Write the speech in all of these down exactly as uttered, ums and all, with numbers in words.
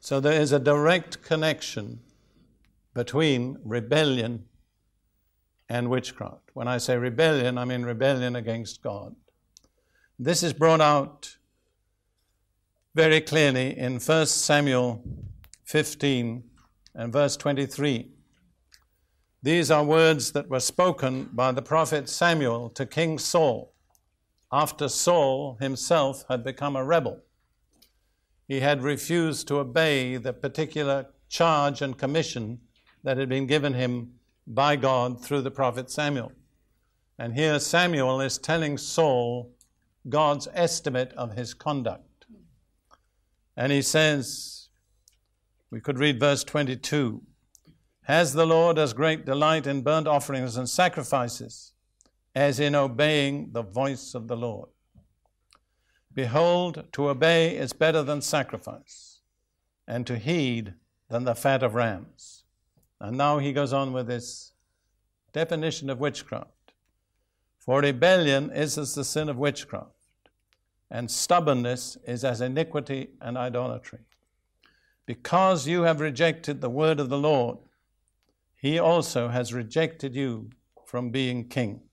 So there is a direct connection between rebellion and witchcraft. When I say rebellion, I mean rebellion against God. This is brought out very clearly in First Samuel fifteen and verse twenty-three. These are words that were spoken by the prophet Samuel to King Saul after Saul himself had become a rebel. He had refused to obey the particular charge and commission that had been given him by God through the prophet Samuel. And here Samuel is telling Saul God's estimate of his conduct. And he says, we could read verse twenty-two, "Has the Lord as great delight in burnt offerings and sacrifices as in obeying the voice of the Lord? Behold, to obey is better than sacrifice, and to heed than the fat of rams." And now he goes on with this definition of witchcraft. "For rebellion is as the sin of witchcraft, and stubbornness is as iniquity and idolatry. Because you have rejected the word of the Lord, he also has rejected you from being king."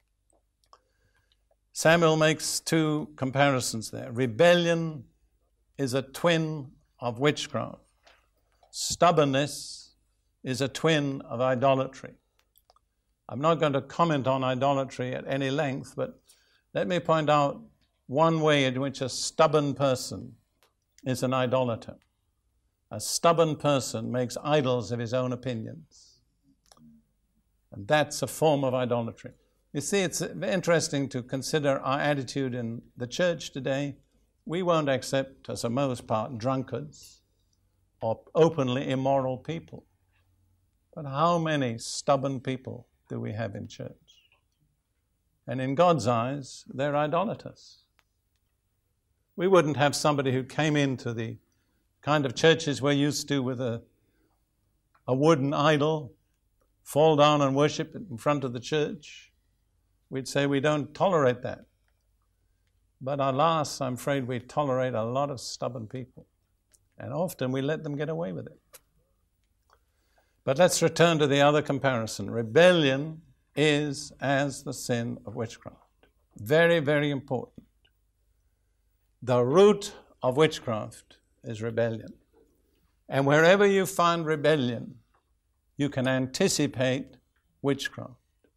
Samuel makes two comparisons there. Rebellion is a twin of witchcraft. Stubbornness is a twin of idolatry. I'm not going to comment on idolatry at any length, but let me point out one way in which a stubborn person is an idolater. A stubborn person makes idols of his own opinions. And that's a form of idolatry. You see, it's interesting to consider our attitude in the church today. We won't accept, as a most part, drunkards or openly immoral people. But how many stubborn people do we have in church? And in God's eyes, they're idolaters. We wouldn't have somebody who came into the kind of churches we're used to with a, a wooden idol, fall down and worship it in front of the church. We'd say we don't tolerate that. But alas, I'm afraid we tolerate a lot of stubborn people. And often we let them get away with it. But let's return to the other comparison. Rebellion is as the sin of witchcraft. Very, very important. The root of witchcraft is rebellion. And wherever you find rebellion, you can anticipate witchcraft.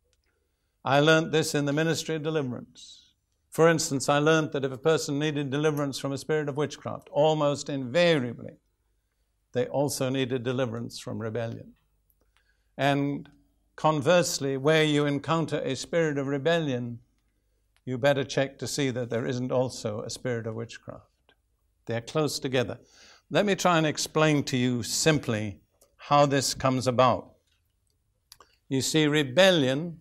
I learned this in the ministry of deliverance. For instance, I learned that if a person needed deliverance from a spirit of witchcraft, almost invariably, they also needed deliverance from rebellion. And conversely, where you encounter a spirit of rebellion, you better check to see that there isn't also a spirit of witchcraft. They're close together. Let me try and explain to you simply how this comes about. You see, rebellion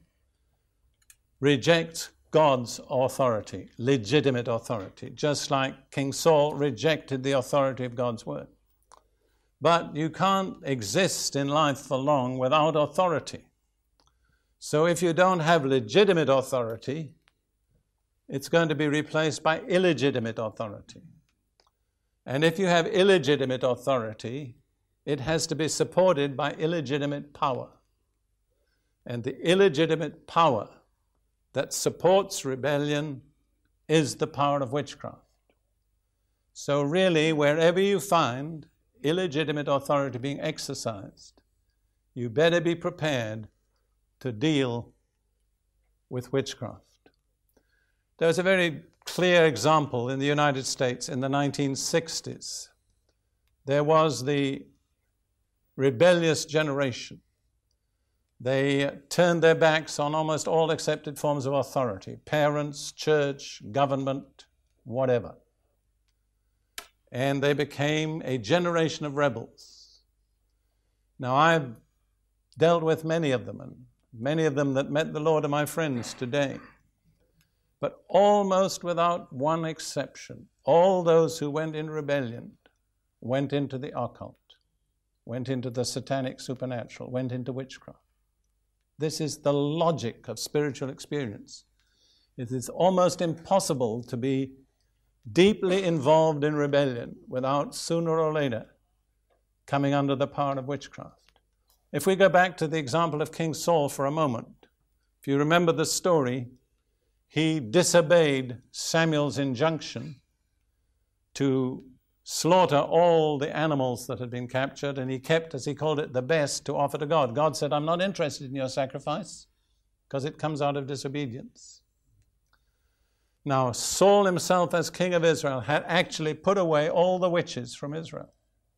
rejects God's authority, legitimate authority, just like King Saul rejected the authority of God's word. But you can't exist in life for long without authority. So if you don't have legitimate authority, it's going to be replaced by illegitimate authority. And if you have illegitimate authority, it has to be supported by illegitimate power. And the illegitimate power that supports rebellion is the power of witchcraft. So really, wherever you find illegitimate authority being exercised, you better be prepared to deal with witchcraft. There's a very clear example in the United States in the nineteen sixties. There was the rebellious generation. They turned their backs on almost all accepted forms of authority, parents, church, government, whatever. And they became a generation of rebels. Now, I've dealt with many of them, and many of them that met the Lord are my friends today. But almost without one exception, all those who went in rebellion went into the occult, went into the satanic supernatural, went into witchcraft. This is the logic of spiritual experience. It is almost impossible to be deeply involved in rebellion without sooner or later coming under the power of witchcraft. If we go back to the example of King Saul for a moment, if you remember the story, he disobeyed Samuel's injunction to slaughter all the animals that had been captured, and he kept, as he called it, the best to offer to God. God said, I'm not interested in your sacrifice, because it comes out of disobedience. Now, Saul himself, as king of Israel, had actually put away all the witches from Israel.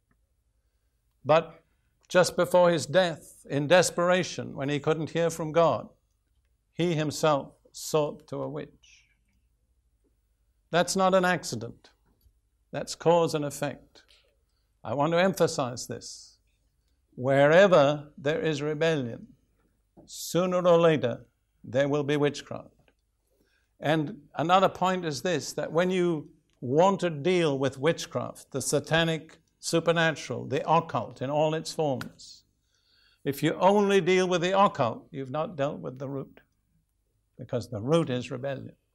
But just before his death, in desperation, when he couldn't hear from God, he himself sought to a witch. That's not an accident. That's cause and effect. I want to emphasize this. Wherever there is rebellion, sooner or later, there will be witchcraft. And another point is this, that when you want to deal with witchcraft, the satanic, supernatural, the occult in all its forms, if you only deal with the occult, you've not dealt with the root, because the root is rebellion.